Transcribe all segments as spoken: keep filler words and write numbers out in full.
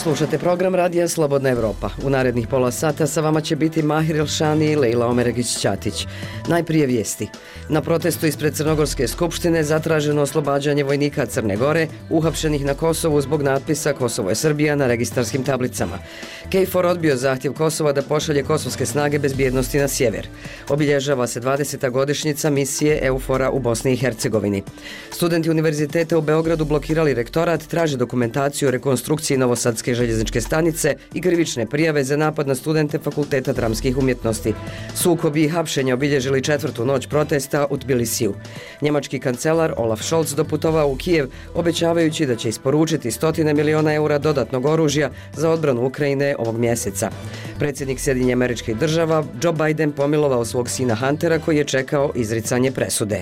Slušate program Radija Slobodna Evropa. U narednih pola sata sa vama će biti Mahir Elšani i Lejla Omeregić-Ćatić. Najprije vijesti. Na protestu ispred Crnogorske skupštine zatraženo oslobađanje vojnika Crne Gore, uhapšenih na Kosovu zbog natpisa Kosovo je Srbija na registarskim tablicama. KFOR odbio zahtjev Kosova da pošalje kosovske snage bezbjednosti na sjever. Obilježava se dvadeseta godišnjica misije EUFOR-a u Bosni i Hercegovini. Studenti Univerziteta u Beogradu blokirali rektorat, traže dokumentaciju o rekonstrukciji Novosadske željezničke stanice i krivične prijave za napad na studente Fakulteta dramskih umjetnosti. Sukobi i hapšenja obilježili četvrtu noć protesta u Tbilisiju. Njemački kancelar Olaf Scholz doputovao u Kijev, obećavajući da će isporučiti stotine miliona eura dodatnog oružja za odbranu Ukrajine ovog mjeseca. Predsjednik Sjedinjenih Američkih Država Joe Biden pomilovao svog sina Huntera koji je čekao izricanje presude.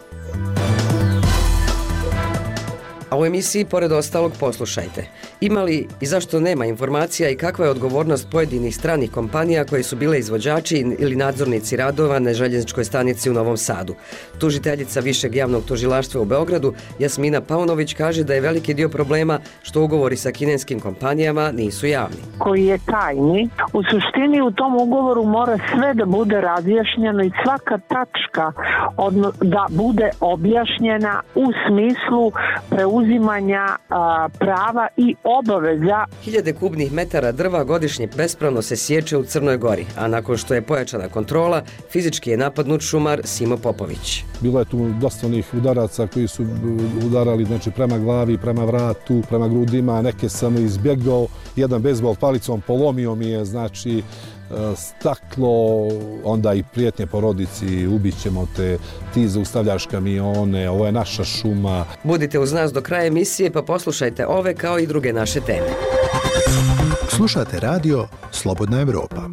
A u emisiji, pored ostalog, poslušajte. Ima li i zašto nema informacija i kakva je odgovornost pojedinih stranih kompanija koje su bile izvođači ili nadzornici radova na željezničkoj stanici u Novom Sadu? Tužiteljica Višeg javnog tužilaštva u Beogradu, Jasmina Paunović, kaže da je veliki dio problema što ugovori sa kineskim kompanijama nisu javni. Koji je tajni. U suštini u tom ugovoru mora sve da bude razjašnjeno i svaka tačka odno, da bude objašnjena u smislu preuzimanja a, prava i obaveza. Hiljade kubnih metara drva godišnje bespravno se sječe u Crnoj Gori, a nakon što je pojačana kontrola, fizički je napadnut šumar Simo Popović. Bilo je tu dosta onih udaraca koji su udarali, znači, prema glavi, prema vratu, prema grudima, neke sam izbjegao, jedan bejzbol palicom polomio mi je, znači, staklo, onda i prijetnje porodici, ubit ćemo te, ti zaustavljaš kamione, ovo je naša šuma. Budite uz nas do kraja emisije pa poslušajte ove kao i druge naše teme. Slušate radio Slobodna Evropa.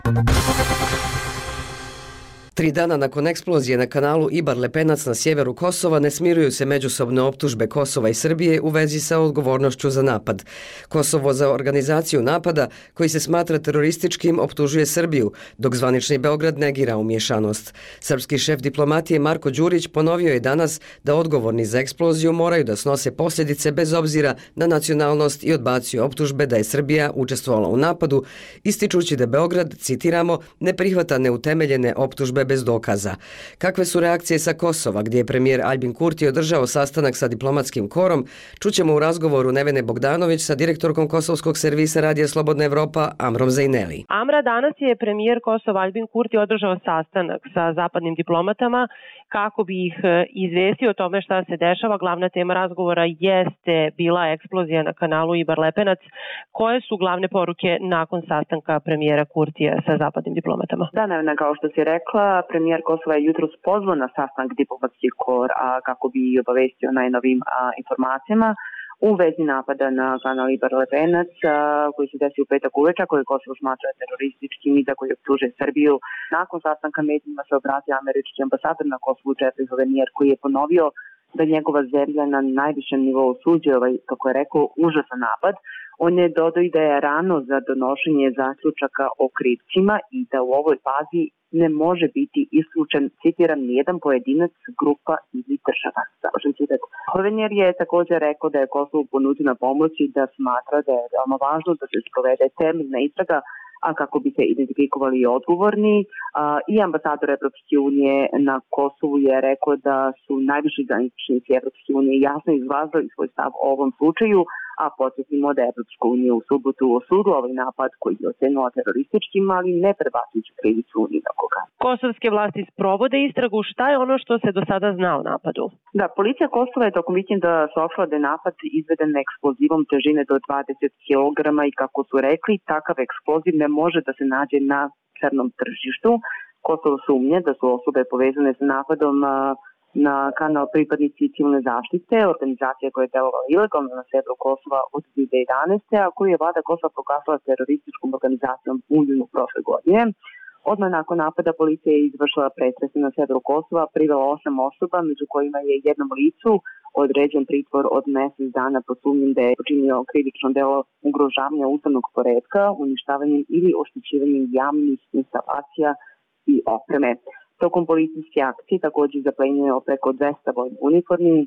Tri dana nakon eksplozije na kanalu Ibar-Lepenac na sjeveru Kosova ne smiruju se međusobne optužbe Kosova i Srbije u vezi sa odgovornošću za napad. Kosovo za organizaciju napada, koji se smatra terorističkim, optužuje Srbiju, dok zvanični Beograd negira umješanost. Srpski šef diplomatije Marko Đurić ponovio je danas da odgovorni za eksploziju moraju da snose posljedice bez obzira na nacionalnost i odbacio optužbe da je Srbija učestvovala u napadu, ističući da Beograd, citiramo, ne prihvata neutemeljene optužbe bez dokaza. Kakve su reakcije sa Kosova, gdje je premijer Aljbin Kurti održao sastanak sa diplomatskim korom, čućemo u razgovoru Nevene Bogdanović sa direktorkom kosovskog servisa Radija Slobodna Evropa Amrom Zejneli. Amra, danas je premijer Kosova Aljbin Kurti održao sastanak sa zapadnim diplomatama kako bi ih izvestio o tome šta se dešava. Glavna tema razgovora jeste bila eksplozija na kanalu Ibar-Lepenac. Koje su glavne poruke nakon sastanka premijera Kurtija sa zapadnim diplomatama? Da, Nevena, kao što si rekla, premijer Kosova je jutros pozvao na sastanak diplomatski kor a, kako bi obavestio najnovim a, informacijama u vezi napada na kanal Ibar-Lepenac koji se desio u petak uveče, koji Kosovo smatra terorističkim i za koji optužuje Srbiju. Nakon sastanka medijima se obratio američki ambasador na Kosovu Jeffrey Hovenier, koji je ponovio da njegova zemlja na najvišem nivou osuđuje ovaj, kako je rekao, užasan napad. On je dodao i da je rano za donošenje zaključaka o krivcima i da u ovoj fazi ne može biti isključen, citiram, nijedan pojedinac, grupa ili država. Završen citat. Hovenier je također rekao da je Kosovo ponuđena pomoć i da smatra da je veoma važno da se sprovede temeljna istraga, a kako bi se identifikovali i odgovorni. A, I ambasador Evropske unije na Kosovu je rekao da su najviši zvaničnici Evropske unije jasno izrazili svoj stav o ovom slučaju, a podsjetimo da je Evropska unija u subotu osudila ovaj napad koji je ocenila terorističkim, ali ne prebacujući krivicu ni na koga. Kosovske vlasti sprovode istragu. Šta je ono što se do sada zna o napadu? Da, policija Kosova je tokom vikenda saopštila da je napad izveden eksplozivom težine do dvadeset kilograma i, kako su rekli, takav eksploziv ne može da se nađe na crnom tržištu. Kosovo sumnje da su osobe povezane sa napadom na kanal pripadnici civilne zaštite, organizacija koja je delovala ilegalno na severu Kosova od dvije hiljade jedanaeste. a koju je vlada Kosova proglasila terorističkom organizacijom u junu prošle godine. Odmah nakon napada policija je izvršila pretrese na severu Kosova, privela osam osoba, među kojima je jednom licu određen pritvor od mjesec dana pod sumnjom da je počinio krivično delo ugrožavanja ustavnog poretka, uništavanjem ili oštećivanjem javnih instalacija i opreme. Tokom policijske akcije također zaplenjeno preko dvesta vojnih uniformi,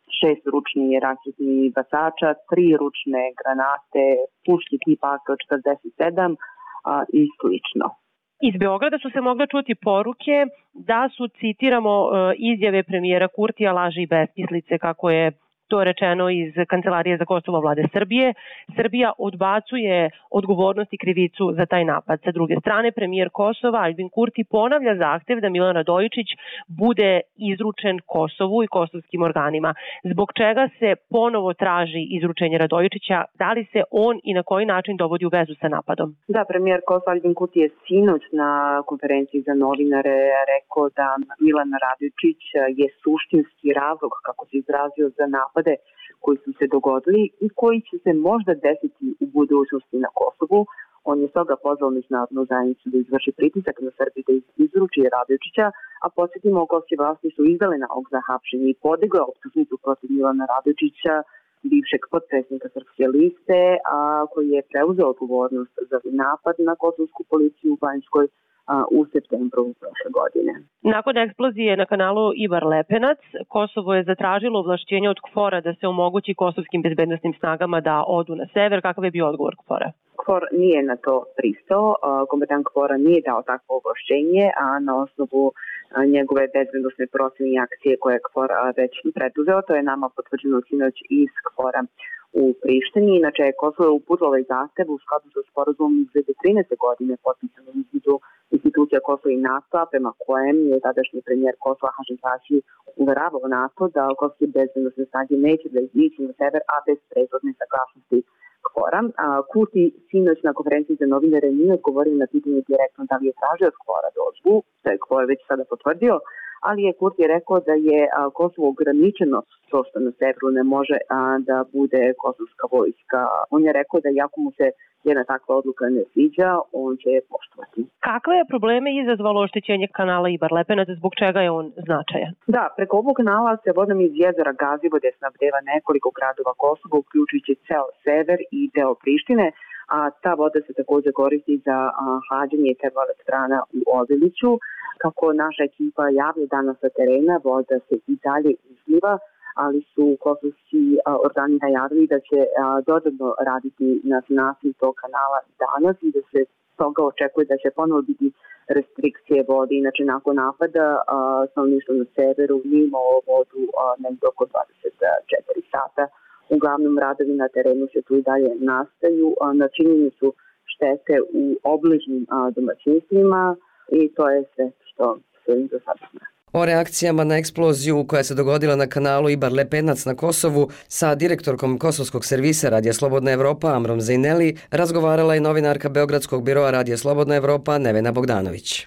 šest ručnih raketnih bacača, tri ručne granate, puške tipa A K četrdeset sedam a, i slično. Iz Beograda su se mogle čuti poruke da su, citiramo, izjave premijera Kurtija laži i besmislice, kako je to rečeno iz Kancelarije za Kosovo vlade Srbije. Srbija odbacuje odgovornost i krivicu za taj napad. Sa druge strane, premijer Kosova Aljbin Kurti ponavlja zahtev da Milan Radojičić bude izručen Kosovu i kosovskim organima. Zbog čega se ponovo traži izručenje Radojičića? Da li se on i na koji način dovodi u vezu sa napadom? Da, premijer Kosova Aljbin Kurti je sinoć na konferenciji za novinare rekao da Milan Radojičić je suštinski razlog, kako se izrazio, za napad koji su se dogodili i koji će se možda desiti u budućnosti na Kosovu. On je stoga pozvao međunarodnu zajednicu da izvrši pritisak na Srbiju da izruči Radojičića, a podsjetimo, kosovske vlasti su izdale nalog za hapšenje i podigla optužnicu protiv Milana Radojičića, bivšeg potpredsjednika Srpske liste, a koji je preuzeo odgovornost za napad na kosovsku policiju u Banjskoj u septembru prošle godine. Nakon eksplozije na kanalu Ibar Lepenac, Kosovo je zatražilo ovlašćenje od KFOR-a da se omogući kosovskim bezbednosnim snagama da odu na sever. Kakav je bio odgovor KFOR-a? KFOR nije na to pristao, komandant KFOR-a nije dao takvo ovlašćenje, a na osnovu njegove bezbednosne procjene i akcije koje je KFOR već preduzeo, to je nama potvrđeno sinoć iz KFOR-a u Prištini. Inače, Kosovo je uputilo ovaj zahtev u skladu sa sporazumom iz dve hiljade trinaeste. godine potpisanom između institucija Kosova i NATO-a, prema kojem je tadašnji premijer Kosova Hašim Tači uveravao NATO da kosovske bezbednosne snage neće da izići na sever, a bez prethodne saglasnosti KFOR-a. Kurti sinoć na konferenciji za novinare nije odgovorio na pitanje direktno da li je tražio od KFOR-a dozvolu, što je KFOR već sada potvrdio, ali je Kurti rekao da je Kosovo ograničeno to što na severu ne može da bude kosovska vojska. On je rekao da iako mu se jedna takva odluka ne sviđa, on će je poštovati. Kakve je probleme izazvalo oštećenje kanala Ibar Lepenac, zbog čega je on značajan? Da, preko ovog kanala se vodom iz jezera Gazivode snabdeva nekoliko gradova Kosova, uključujući ceo sever i deo Prištine, a ta voda se također koristi za hlađenje termoelektrana u Obiliću. Kako naša ekipa javlja danas sa terena, voda se i dalje izliva, ali su kosovski organi najavili da će dodatno raditi na sanaciji tog kanala danas i da se toga očekuje da će ponovo biti restrikcije vode. Inače, nakon napada stanovništvo na severu nije imalo vodu negdje oko dvadeset četiri sata. Uglavnom, radovi na terenu se tu i dalje nastaju. Načinjeni su štete u obližnjim domaćinstvima i to je sve što se im do sada zna. O reakcijama na eksploziju koja se dogodila na kanalu Ibar Lepenac na Kosovu sa direktorkom kosovskog servisa Radija Slobodna Evropa Amrom Zejneli razgovarala i novinarka Beogradskog biroa Radija Slobodna Evropa Nevena Bogdanović.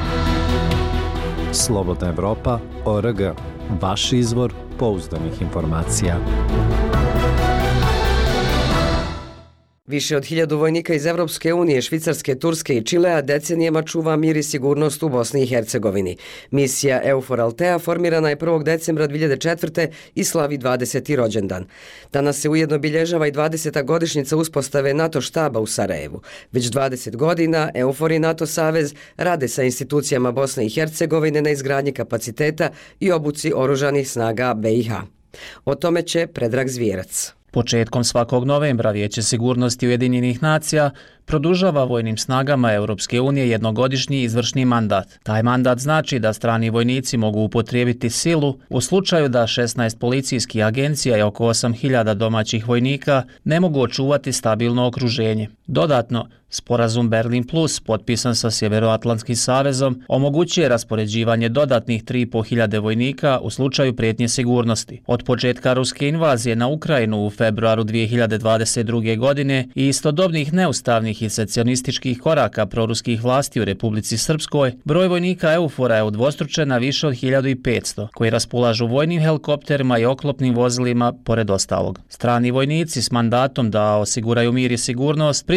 Slobodna Evropa, O R G, vaš izvor pouzdanih informacija. Više od hiljadu vojnika iz Evropske unije, Švicarske, Turske i Čilea decenijama čuva mir i sigurnost u Bosni i Hercegovini. Misija EUFOR Altea formirana je prvog decembra dve hiljade četvrte i slavi dvadeseti rođendan. Danas se ujedno obilježava i dvadeseta godišnjica uspostave NATO štaba u Sarajevu. Već dvadeset godina EUFOR i NATO savez rade sa institucijama Bosne i Hercegovine na izgradnji kapaciteta i obuci oružanih snaga B i H. O tome će Predrag Zvijerac. Početkom svakog novembra Vijeće sigurnosti Ujedinjenih nacija produžava vojnim snagama Europske unije jednogodišnji izvršni mandat. Taj mandat znači da strani vojnici mogu upotrijebiti silu u slučaju da šesnaest policijskih agencija i oko osam hiljada domaćih vojnika ne mogu očuvati stabilno okruženje. Dodatno, sporazum Berlin Plus, potpisan sa Sjeveroatlantskim savezom, omogućuje raspoređivanje dodatnih tri i po hiljade vojnika u slučaju prijetnje sigurnosti. Od početka ruske invazije na Ukrajinu u februaru dvije hiljade dvadeset druge. godine i istodobnih neustavnih i secesionističkih koraka proruskih vlasti u Republici Srpskoj, broj vojnika EUFOR-a je udvostručen na više od hiljadu petsto, koji raspolažu vojnim helikopterima i oklopnim vozilima, pored ostalog. Strani vojnici s mandatom da osiguraju mir i sigurnost prisutuju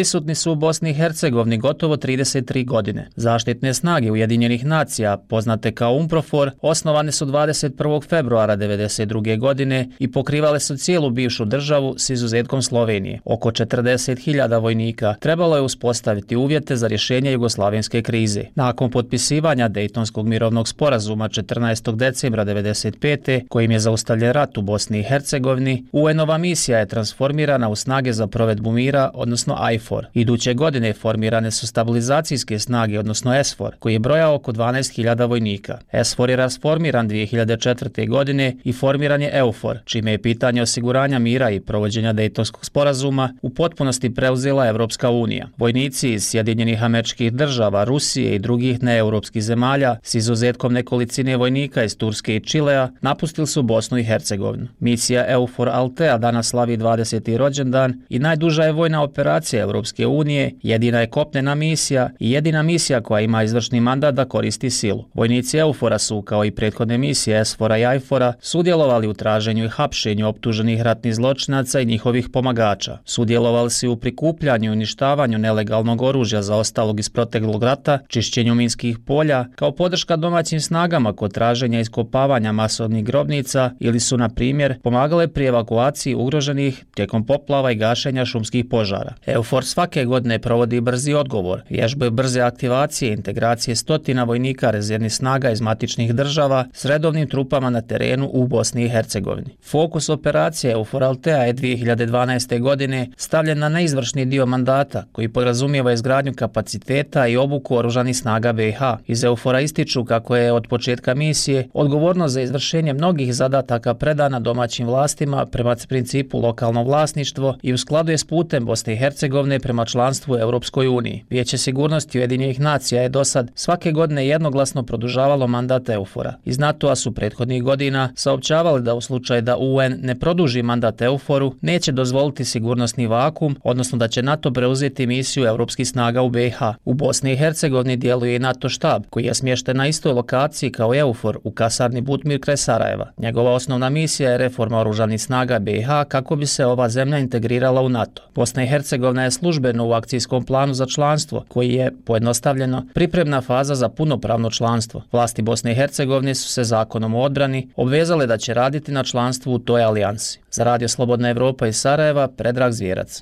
prisutni su u Bosni i Hercegovini gotovo trideset tri godine. Zaštitne snage Ujedinjenih nacija, poznate kao UNPROFOR, osnovane su dvadeset prvog februara devedeset druge godine i pokrivale su cijelu bivšu državu s izuzetkom Slovenije. Oko četrdeset hiljada vojnika trebalo je uspostaviti uvjete za rješenje jugoslavenske krize. Nakon potpisivanja Dejtonskog mirovnog sporazuma četrnaestog decembra devedeset pete kojim je zaustavljen rat u Bosni i Hercegovini, U N-ova misija je transformirana u snage za provedbu mira, odnosno I F O R. Iduće godine formirane su stabilizacijske snage, odnosno S F O R, koji je brojao oko dvanaest hiljada vojnika. S F O R je rasformiran dvije hiljade četvrte. godine i formiran je E U F O R, čime je pitanje osiguranja mira i provođenja Dejtonskog sporazuma u potpunosti preuzela Evropska unija. Vojnici iz Sjedinjenih Američkih Država, Rusije i drugih neeuropskih zemalja, s izuzetkom nekolicine vojnika iz Turske i Čilea, napustili su Bosnu i Hercegovinu. Misija E U F O R Altea danas slavi dvadeseti rođendan i najduža je vojna operacija Evropske unije, jedina je kopnena misija i jedina misija koja ima izvršni mandat da koristi silu. Vojnici E U F O R-a su, kao i prethodne misije S F O R-a i I F O R-a, sudjelovali u traženju i hapšenju optuženih ratnih zločinaca i njihovih pomagača. Sudjelovali su u prikupljanju i uništavanju nelegalnog oružja zaostalog iz proteklog rata, čišćenju minskih polja, kao podrška domaćim snagama kod traženja i iskopavanja masovnih grobnica ili su, na primjer, pomagale pri evakuaciji ugroženih tijekom poplava i gašenja šumskih požara. E U F O R svake godine provodi brzi odgovor, vježbe brze aktivacije i integracije stotina vojnika rezervnih snaga iz matičnih država s redovnim trupama na terenu u Bosni i Hercegovini. Fokus operacije E U F O R Altea je dvije hiljade dvanaeste. godine stavljen na neizvršni dio mandata koji podrazumijeva izgradnju kapaciteta i obuku oružanih snaga B i H. Iz E U F O R-a ističu kako je od početka misije odgovornost za izvršenje mnogih zadataka predana domaćim vlastima prema principu lokalno vlasništvo i u skladu je s putem Bosne i Hercegovine prema članstvu u Europskoj uniji. Vijeće sigurnosti Ujedinjenih nacija je dosad svake godine jednoglasno produžavalo mandat E U F O R-a. Iz NATO-a su prethodnih godina saopćavali da u slučaju da U N ne produži mandat E U F O R-u neće dozvoliti sigurnosni vakum, odnosno da će NATO preuzeti misiju europskih snaga u B i H. U Bosni i Hercegovini djeluje i NATO štab, koji je smješten na istoj lokaciji kao E U F O R u kasarni Butmir kraj Sarajeva. Njegova osnovna misija je reforma oružanih snaga B i H kako bi se ova zemlja integrirala u NATO. Bosna i Hercegovina je službeno u akcijskom planu za članstvo, koji je, pojednostavljeno, pripremna faza za punopravno članstvo. Vlasti Bosne i Hercegovine su se zakonom o odbrani obvezale da će raditi na članstvu u toj alijansi. Za Radio Slobodna Evropa iz Sarajeva, Predrag Zvjerac.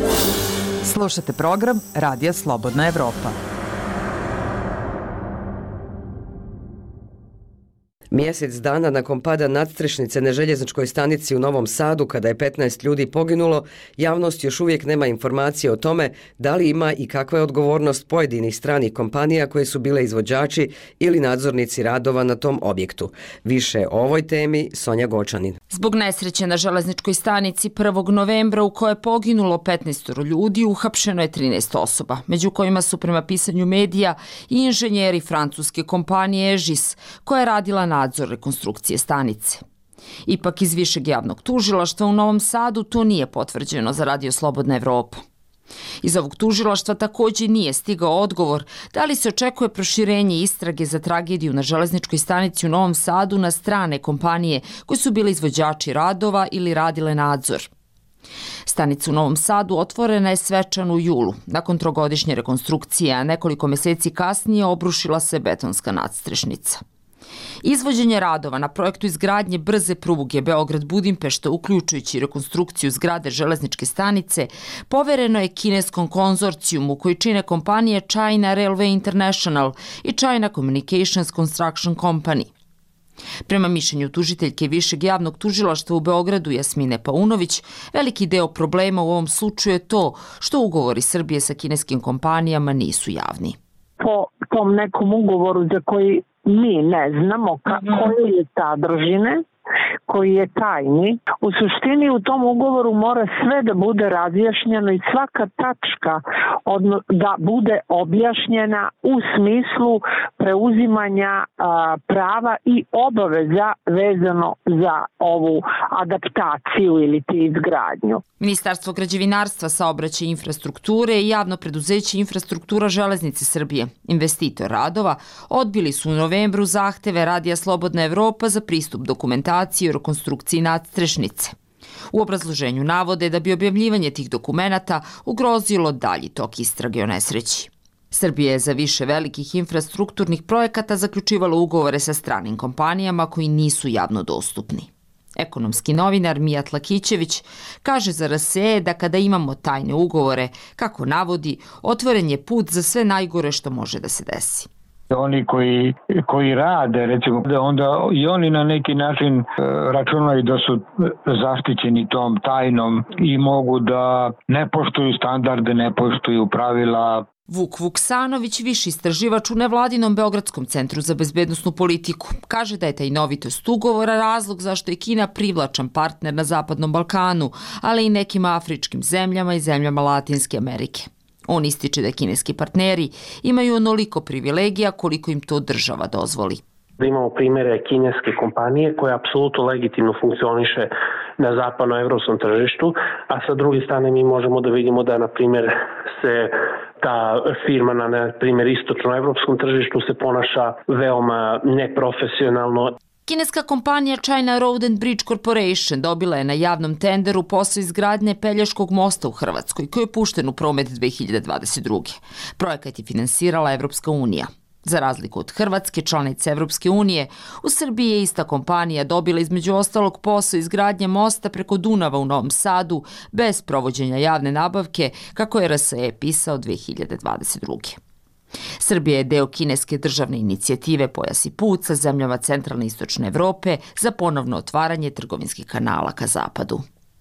Slušate program Radija Slobodna Evropa. Mjesec dana nakon pada nadstrešnice na željezničkoj stanici u Novom Sadu, kada je petnaest ljudi poginulo, javnost još uvijek nema informacije o tome da li ima i kakva je odgovornost pojedinih stranih kompanija koje su bile izvođači ili nadzornici radova na tom objektu. Više o ovoj temi Sonja Gočanin. Zbog nesreće na železničkoj stanici prvog novembra u kojoj je poginulo petnaest ljudi, uhapšeno je trinaest osoba, među kojima su prema pisanju medija i inženjeri francuske kompanije Egis, koja je radila nadzor rekonstrukcije stanice. Ipak iz Višeg javnog tužilaštva u Novom Sadu to nije potvrđeno za Radio Slobodna Evropa. Iz ovog tužilaštva također nije stigao odgovor da li se očekuje proširenje istrage za tragediju na železničkoj stanici u Novom Sadu na strane kompanije koji su bili izvođači radova ili radile nadzor. Stanica u Novom Sadu otvorena je svečano u julu. Nakon trogodišnje rekonstrukcije, a nekoliko mjeseci kasnije obrušila se betonska nadstrešnica. Izvođenje radova na projektu izgradnje brze pruge Beograd-Budimpešta, uključujući rekonstrukciju zgrade železničke stanice, povereno je kineskom konzorcijumu koji čine kompanije China Railway International i China Communications Construction Company. Prema mišljenju tužiteljke Višeg javnog tužilaštva u Beogradu Jasmine Paunović, veliki deo problema u ovom slučaju je to što ugovori Srbije sa kineskim kompanijama nisu javni. Po tom nekom ugovoru za koji mi ne znamo koje je sadržine, koji je tajni. U suštini u tom ugovoru mora sve da bude razjašnjeno i svaka tačka odno, da bude objašnjena u smislu preuzimanja a, prava i obaveza vezano za ovu adaptaciju ili ti izgradnju. Ministarstvo građevinarstva, saobraćaja i infrastrukture i javno preduzeće Infrastruktura železnice Srbije, investitor radova, odbili su u novembru zahteve Radija Slobodna Evropa za pristup dokumentaciji o rekonstrukciji nadstrešnice. U obrazloženju navode da bi objavljivanje tih dokumenata ugrozilo dalji tok istrage o nesreći. Srbija je za više velikih infrastrukturnih projekata zaključivala ugovore sa stranim kompanijama koji nisu javno dostupni. Ekonomski novinar Mijat Lakićević kaže za R S E da kada imamo tajne ugovore, kako navodi, otvoren je put za sve najgore što može da se desi. Oni koji, koji rade, recimo, da onda i oni na neki način e, računaju da su zaštićeni tom tajnom i mogu da ne poštuju standarde, ne poštuju pravila. Vuk Vuksanović, viši istraživač u nevladinom Beogradskom centru za bezbednosnu politiku, kaže da je tajnovitost ugovora razlog zašto je Kina privlačan partner na Zapadnom Balkanu, ali i nekim afričkim zemljama i zemljama Latinske Amerike. On ističe da kineski partneri imaju onoliko privilegija koliko im to država dozvoli. Da imamo primere kineske kompanije koja apsolutno legitimno funkcioniše na zapadnoevropskom tržištu, a sa druge strane mi možemo da vidimo da, na primjer, se ta firma na, na primjer, istočnoevropskom tržištu se ponaša veoma neprofesionalno. Kineska kompanija China Road and Bridge Corporation dobila je na javnom tenderu posao izgradnje Pelješkog mosta u Hrvatskoj, koji je pušten u promet dve hiljade dvadeset druge. Projekat je finansirala Evropska unija. Za razliku od Hrvatske, članice Evropske unije, u Srbiji je ista kompanija dobila između ostalog posao izgradnje mosta preko Dunava u Novom Sadu bez provođenja javne nabavke, kako je R S E pisao dve hiljade dvadeset druge. Srbija je deo kineske državne inicijative Pojas i put sa zemljama centralne i istočne Evrope za ponovno otvaranje trgovinskih kanala ka zapadu.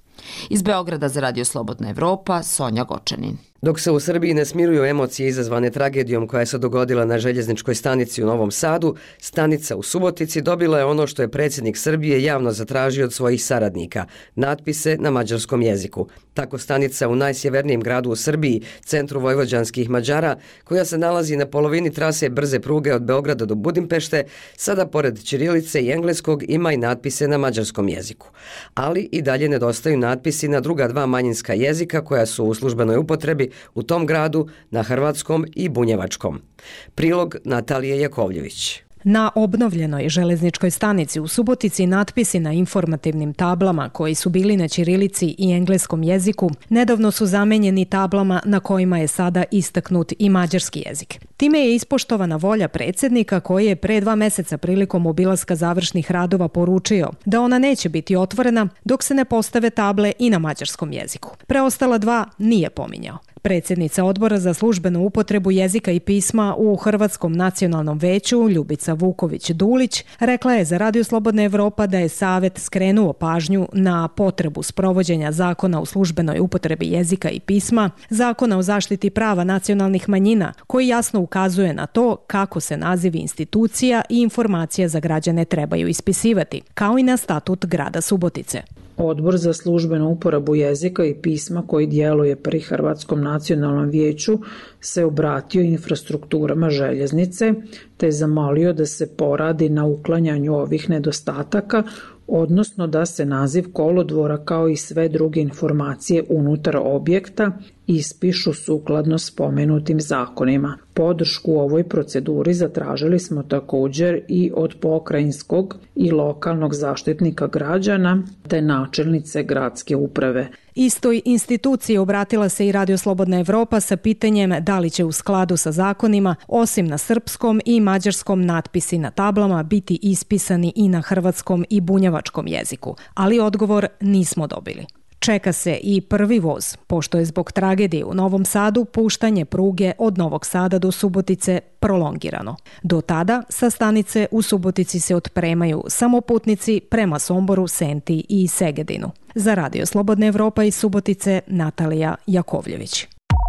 Iz Beograda za Radio Slobodna Evropa, Sonja Gočanin. Dok se u Srbiji ne smiruju emocije izazvane tragedijom koja se dogodila na željezničkoj stanici u Novom Sadu, stanica u Subotici dobila je ono što je predsjednik Srbije javno zatražio od svojih saradnika, natpise na mađarskom jeziku. Tako stanica u najsjevernijem gradu u Srbiji, centru vojvođanskih Mađara, koja se nalazi na polovini trase brze pruge od Beograda do Budimpešte, sada pored ćirilice i engleskog ima i natpise na mađarskom jeziku. Ali i dalje nedostaju natpisi na druga dva manjinska jezika koja su u službenoj upotrebi u tom gradu na hrvatskom i bunjevačkom. Prilog Natalije Jakovljević. Na obnovljenoj železničkoj stanici u Subotici natpisi na informativnim tablama koji su bili na ćirilici i engleskom jeziku nedavno su zamenjeni tablama na kojima je sada istaknut i mađarski jezik. Time je ispoštovana volja predsjednika koji je pre dva meseca prilikom obilaska završnih radova poručio da ona neće biti otvorena dok se ne postave table i na mađarskom jeziku. Preostala dva nije pominjao. Predsjednica Odbora za službenu upotrebu jezika i pisma u Hrvatskom nacionalnom veću, Ljubica Vuković-Dulić, rekla je za Radio Slobodna Evropa da je Savet skrenuo pažnju na potrebu sprovođenja zakona u službenoj upotrebi jezika i pisma, zakona o zaštiti prava nacionalnih manjina, koji jasno ukazuje na to kako se nazivi institucija i informacije za građane trebaju ispisivati, kao i na statut grada Subotice. Odbor za službenu uporabu jezika i pisma koji djeluje pri Hrvatskom nacionalnom vijeću se obratio infrastrukturama željeznice te je zamolio da se poradi na uklanjanju ovih nedostataka, odnosno da se naziv kolodvora kao i sve druge informacije unutar objekta ispišu sukladno spomenutim zakonima. Podršku u ovoj proceduri zatražili smo također i od pokrajinskog i lokalnog zaštitnika građana te načelnice gradske uprave. Istoj instituciji obratila se i Radio Slobodna Evropa sa pitanjem da li će u skladu sa zakonima, osim na srpskom i mađarskom, natpisi na tablama biti ispisani i na hrvatskom i bunjevačkom jeziku, ali odgovor nismo dobili. Čeka se i prvi voz, pošto je zbog tragedije u Novom Sadu puštanje pruge od Novog Sada do Subotice prolongirano. Do tada sa stanice u Subotici se otpremaju samo putnici prema Somboru, Senti i Segedinu. Za Radio Slobodna Evropa iz Subotice, Natalija Jakovljević.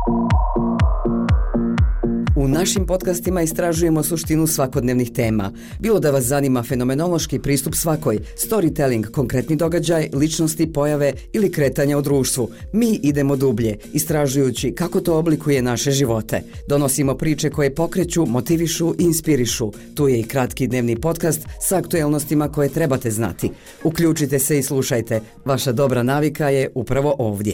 U našim podcastima istražujemo suštinu svakodnevnih tema. Bilo da vas zanima fenomenološki pristup svakoj, storytelling, konkretni događaj, ličnosti, pojave ili kretanja u društvu, mi idemo dublje, istražujući kako to oblikuje naše živote. Donosimo priče koje pokreću, motivišu i inspirišu. Tu je i kratki dnevni podcast sa aktuelnostima koje trebate znati. Uključite se i slušajte. Vaša dobra navika je upravo ovdje.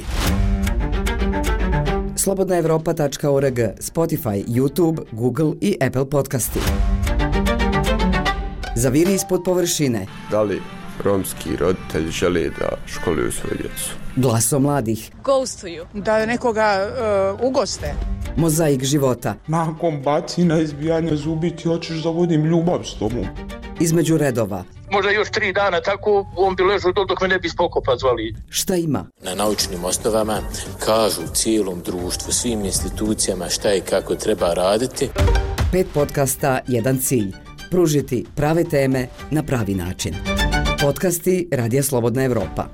slobodna evropa tačka org, Spotify, YouTube, Google i Apple podcasti. Zaviri ispod površine. Da li romski roditelji žele da školuju svoju djecu. Glaso mladih. Gostuju. Da nekoga uh, ugoste. Mozaik života. Nakon bacina, izbijanja zubi ti hoćeš da vodim ljubav s tobom. Između redova. Možda još tri dana tako, on bi ležao dol dok me ne bi spokopa zvali. Šta ima? Na naučnim osnovama kažu cijelom društvu, svim institucijama šta i kako treba raditi. Pet podcasta, jedan cilj. Pružiti prave teme na pravi način. Podcasti Radija Slobodna Evropa.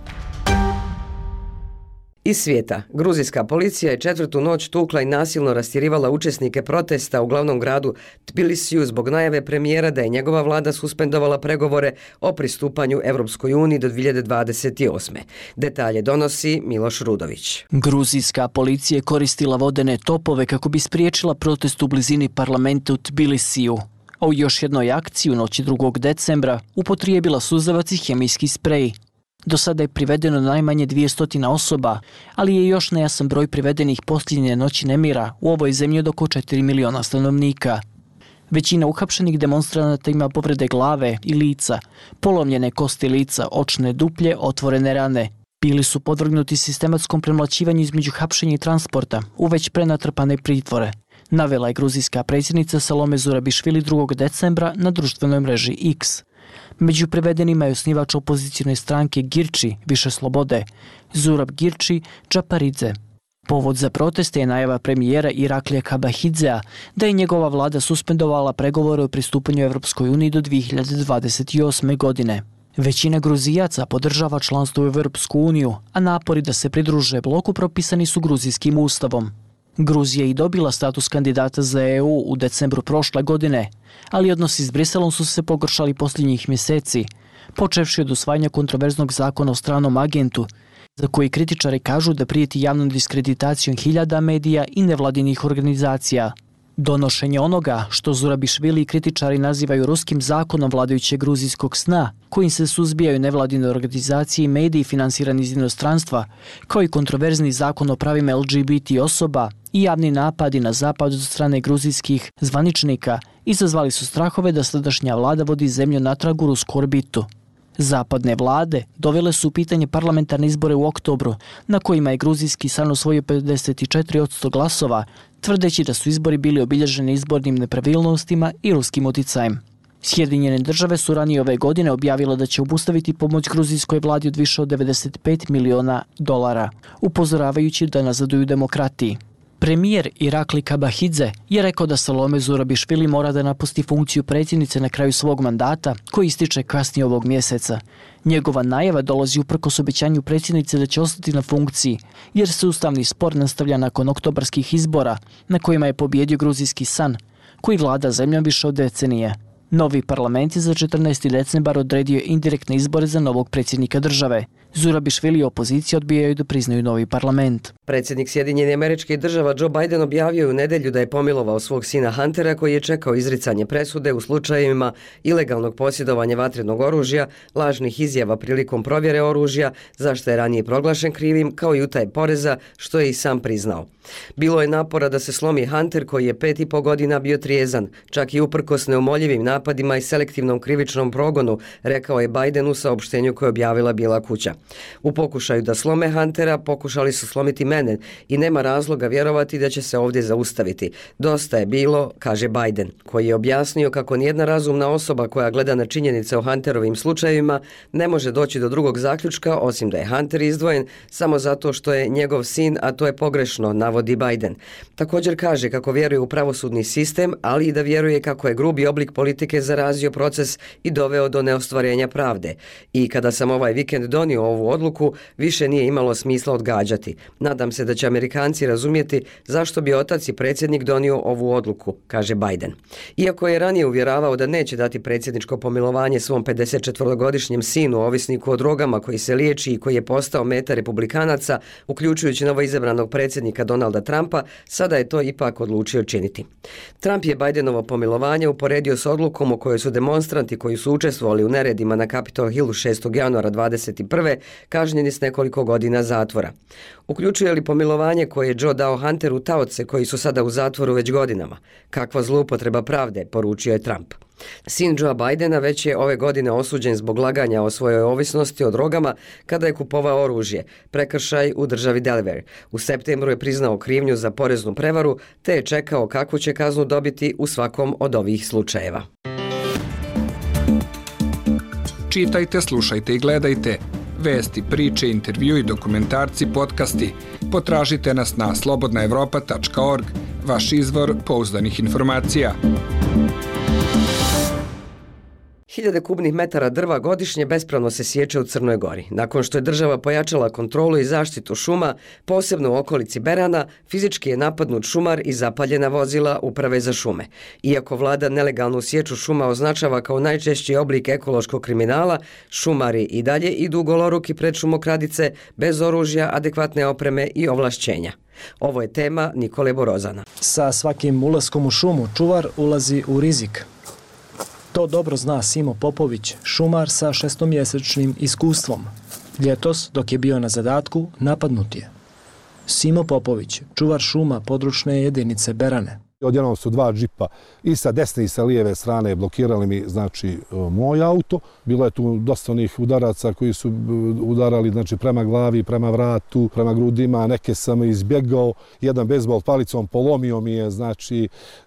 Iz svijeta, gruzijska policija je četvrtu noć tukla i nasilno rastjerivala učesnike protesta u glavnom gradu Tbilisiju zbog najave premijera da je njegova vlada suspendovala pregovore o pristupanju Evropskoj uniji do dvije hiljade dvadeset osme. Detalje donosi Miloš Rudović. Gruzijska policija je koristila vodene topove kako bi spriječila protest u blizini parlamenta u Tbilisiju. A u još jednoj akciji u noći drugog decembra upotrijebila suzavac i hemijski sprej. Do sada je privedeno najmanje dvjesto osoba, ali je još nejasan broj privedenih posljednje noći nemira u ovoj zemlji od oko četiri miliona stanovnika. Većina uhapšenih demonstranata ima povrede glave i lica, polomljene kosti lica, očne duplje, otvorene rane. Bili su podvrgnuti sistematskom premlaćivanju između hapšenja i transporta u već prenatrpane pritvore, navela je gruzijska predsjednica Salome Zurabišvili drugog decembra na društvenoj mreži X. Među privedenima je osnivač opozicijne stranke Girči, Više slobode, Zurab Girči Čaparidze. Povod za proteste je najava premijera Iraklija Kabahidzea da je njegova vlada suspendovala pregovore o pristupanju Evropskoj uniji do dvije hiljade dvadeset osme. godine. Većina Gruzijaca podržava članstvo u Evropsku uniju, a napori da se pridruže bloku propisani su gruzijskim ustavom. Gruzija je i dobila status kandidata za E U u decembru prošle godine, ali odnosi s Briselom su se pogoršali posljednjih mjeseci, počevši od usvajanja kontroverznog zakona o stranom agentu, za koji kritičari kažu da prijeti javnom diskreditacijom hiljada medija i nevladinih organizacija. Donošenje onoga što Zurabišvili i kritičari nazivaju ruskim zakonom vladajućeg gruzijskog sna, kojim se suzbijaju nevladine organizacije i mediji finansirani iz inostranstva, kao i kontroverzni zakon o pravima L G B T osoba i javni napadi na zapad od strane gruzijskih zvaničnika, izazvali su strahove da sadašnja vlada vodi zemlju natrag u rusku orbitu. Zapadne vlade dovele su u pitanje parlamentarne izbore u oktobru, na kojima je gruzijski san osvojio pedeset četiri posto glasova, tvrdeći da su izbori bili obilježeni izbornim nepravilnostima i ruskim uticajem. Sjedinjene države su ranije ove godine objavile da će obustaviti pomoć gruzijskoj vladi od više od devedeset pet miliona dolara, upozoravajući da nazaduju demokratiji. Premijer Irakli Kabahidze je rekao da Salome Zurabišvili mora da napusti funkciju predsjednice na kraju svog mandata, koji ističe kasnije ovog mjeseca. Njegova najava dolazi uprkos obećanju predsjednice da će ostati na funkciji, jer se ustavni spor nastavlja nakon oktobarskih izbora, na kojima je pobjedio gruzijski san, koji vlada zemljom više od decenije. Novi parlament je za četrnaesti decembar odredio indirektne izbore za novog predsjednika države. Zurabišvili i opozicija odbijaju da priznaju novi parlament. Predsjednik Sjedinjenih Američkih Država Joe Biden objavio u nedjelju da je pomilovao svog sina Huntera koji je čekao izricanje presude u slučajevima ilegalnog posjedovanja vatrenog oružja, lažnih izjava prilikom provjere oružja, zašto je ranije proglašen krivim, kao i utaje poreza, što je i sam priznao. Bilo je napora da se slomi Hunter koji je pet i po godina bio trijezan, čak i uprkos neumoljivim napadima i selektivnom krivičnom progonu, rekao je Biden u saopštenju koje je objavila Bijela kuća. U pokušaju da slome Huntera pokušali su slomiti mene i nema razloga vjerovati da će se ovdje zaustaviti. Dosta je bilo, kaže Biden, koji je objasnio kako nijedna razumna osoba koja gleda na činjenice o Hunterovim slučajevima ne može doći do drugog zaključka osim da je Hunter izdvojen samo zato što je njegov sin, a to je pogrešno, navodi Biden. Također kaže kako vjeruje u pravosudni sistem, ali i da vjeruje kako je grubi oblik politike zarazio proces i doveo do neostvarenja pravde. I kada sam ovaj vikend donio ovu odluku, više nije imalo smisla odgađati. Nadam se da će Amerikanci razumjeti zašto bi otac i predsjednik donio ovu odluku, kaže Biden. Iako je ranije uvjeravao da neće dati predsjedničko pomilovanje svom pedesetčetvorogodišnjem sinu, ovisniku o drogama koji se liječi i koji je postao meta republikanaca, uključujući novoizabranog predsjednika Donalda Trumpa, sada je to ipak odlučio činiti. Trump je Bidenovo pomilovanje uporedio s odlukom u kojoj su demonstranti koji su učestvovali u neredima na Capitol Hillu šestog januara dvadeset prve kažnjeni s nekoliko godina zatvora. Uključuje li pomilovanje koje je Joe dao Hunteru taoce koji su sada u zatvoru već godinama? Kakva zloupotreba pravde, poručio je Trump. Sin Joea Bidena već je ove godine osuđen zbog laganja o svojoj ovisnosti o drogama kada je kupovao oružje, prekršaj u državi Delaware. U septembru je priznao krivnju za poreznu prevaru te je čekao kakvu će kaznu dobiti u svakom od ovih slučajeva. Čitajte, slušajte i gledajte. Vesti, priče, intervju i dokumentarci, podcasti. Potražite nas na slobodna evropa tačka org, vaš izvor pouzdanih informacija. Hiljade kubnih metara drva godišnje bespravno se sječe u Crnoj Gori. Nakon što je država pojačala kontrolu i zaštitu šuma, posebno u okolici Berana, fizički je napadnut šumar i zapaljena vozila Uprave za šume. Iako vlada nelegalnu sječu šuma označava kao najčešći oblik ekološkog kriminala, šumari i dalje idu goloruki pred šumokradice bez oružja, adekvatne opreme i ovlašćenja. Ovo je tema Nikole Borozana. Sa svakim ulaskom u šumu čuvar ulazi u rizik. To dobro zna Simo Popović, šumar sa šestomjesečnim iskustvom. Ljetos, dok je bio na zadatku, napadnut je. Simo Popović, čuvar šuma područne jedinice Berane. Odjednom su dva džipa i sa desne i sa lijeve strane blokirali mi, znači, moj auto. Bilo je tu dosta onih udaraca koji su udarali, znači, prema glavi, prema vratu, prema grudima. Neke sam izbjegao. Jedan bejzbol palicom polomio mi je, znači,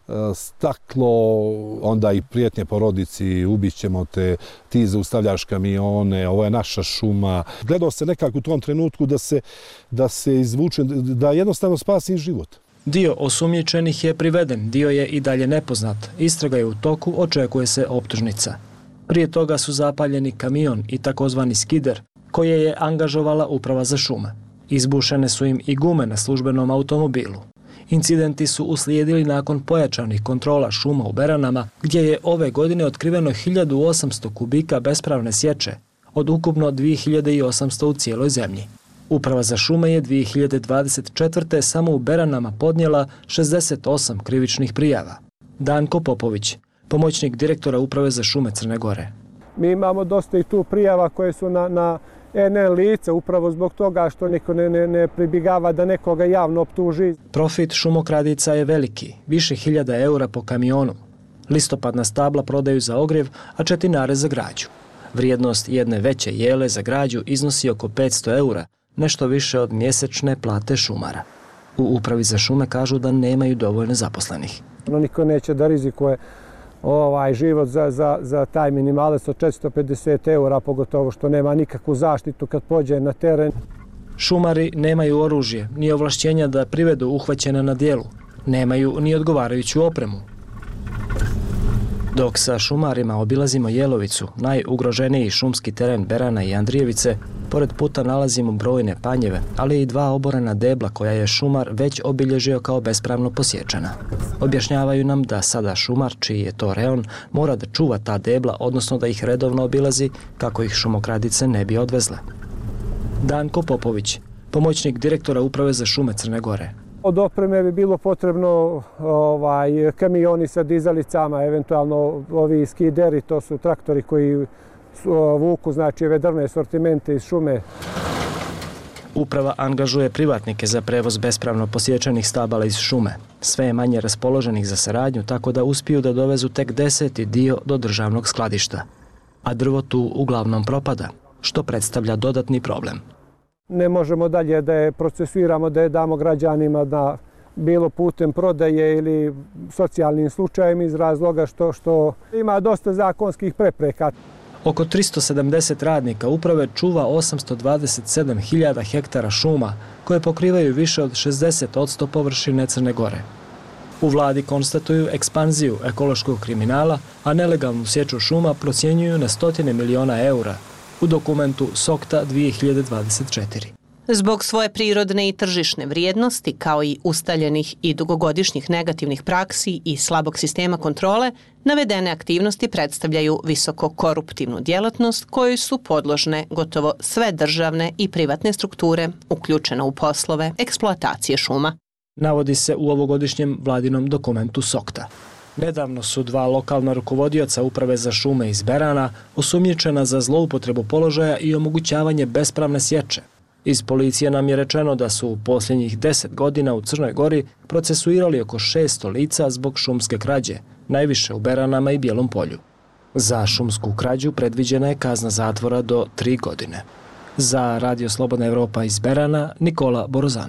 staklo, onda i prijetnje porodici, ubićemo te, ti zaustavljaš kamione, ovo je naša šuma. Gledao se nekako u tom trenutku da se, da se izvuče, da jednostavno spasim život. Dio osumnjičenih je priveden, dio je i dalje nepoznat. Istraga je u toku, očekuje se optužnica. Prije toga su zapaljeni kamion i takozvani skider, koje je angažovala Uprava za šume. Izbušene su im i gume na službenom automobilu. Incidenti su uslijedili nakon pojačanih kontrola šuma u Beranama, gdje je ove godine otkriveno hiljadu osamsto kubika bespravne sječe, od ukupno dvije hiljade osamsto u cijeloj zemlji. Uprava za šume je dvije hiljade dvadeset četvrte. samo u Beranama podnijela šezdeset osam krivičnih prijava. Danko Popović, pomoćnik direktora Uprave za šume Crne Gore. Mi imamo dosta i tu prijava koje su na, na en el lice, upravo zbog toga što niko ne, ne, ne pribjegava da nekoga javno optuži. Profit šumokradica je veliki, više hiljada eura po kamionu. Listopadna stabla prodaju za ogrjev, a četinare za građu. Vrijednost jedne veće jele za građu iznosi oko petsto eura, nešto više od mjesečne plate šumara. U Upravi za šume kažu da nemaju dovoljno zaposlenih. Niko neće da rizikuje ovaj život za, za, za taj minimalac od četiristo pedeset eura, pogotovo što nema nikakvu zaštitu kad pođe na teren. Šumari nemaju oružje, ni ovlašćenja da privedu uhvaćene na dijelu. Nemaju ni odgovarajuću opremu. Dok sa šumarima obilazimo Jelovicu, najugroženiji šumski teren Berana i Andrijevice, pored puta nalazimo brojne panjeve, ali i dva oborena debla koja je šumar već obilježio kao bespravno posječena. Objašnjavaju nam da sada šumar, čiji je to reon, mora da čuva ta debla, odnosno da ih redovno obilazi kako ih šumokradice ne bi odvezle. Danko Popović, pomoćnik direktora Uprave za šume Crne Gore. Od opreme bi bilo potrebno ovaj, kamioni sa dizalicama, eventualno ovi skideri, to su traktori koji su, vuku, znači, ove drvne sortimente iz šume. Uprava angažuje privatnike za prevoz bespravno posječenih stabala iz šume. Sve je manje raspoloženih za saradnju, tako da uspiju da dovezu tek deseti dio do državnog skladišta. A drvo tu uglavnom propada, što predstavlja dodatni problem. Ne možemo dalje da je procesuiramo, da je damo građanima da bilo putem prodaje ili socijalnim slučajem iz razloga što, što ima dosta zakonskih prepreka. Oko tristo sedamdeset radnika uprave čuva osamsto dvadeset sedam hiljada hektara šuma koje pokrivaju više od šezdeset posto površine Crne Gore. U vladi konstatuju ekspanziju ekološkog kriminala, a nelegalnu sječu šuma procjenjuju na stotine miliona eura u dokumentu SOKTA dvije hiljade dvadeset četiri. Zbog svoje prirodne i tržišne vrijednosti, kao i ustaljenih i dugogodišnjih negativnih praksi i slabog sistema kontrole, navedene aktivnosti predstavljaju visoko koruptivnu djelatnost kojoj su podložne gotovo sve državne i privatne strukture uključene u poslove eksploatacije šuma. Navodi se u ovogodišnjem vladinom dokumentu SOKTA. Nedavno su dva lokalna rukovodioca Uprave za šume iz Berana osumnjičena za zloupotrebu položaja i omogućavanje bespravne sječe. Iz policije nam je rečeno da su u posljednjih deset godina u Crnoj Gori procesuirali oko šesto lica zbog šumske krađe, najviše u Beranama i Bijelom polju. Za šumsku krađu predviđena je kazna zatvora do tri godine. Za Radio Slobodna Evropa iz Berana, Nikola Borozan.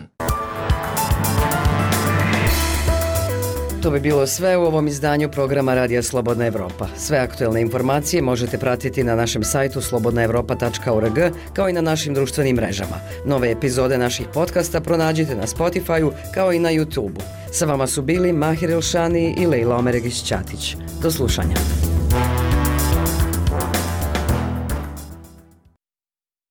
To bi bilo sve u ovom izdanju programa Radija Slobodna Evropa. Sve aktuelne informacije možete pratiti na našem sajtu slobodna evropa tačka org kao i na našim društvenim mrežama. Nove epizode naših podcasta pronađite na Spotify-u kao i na YouTube-u. Sa vama su bili Mahir Elšani i Lejla Omeregić-Ćatić. Do slušanja.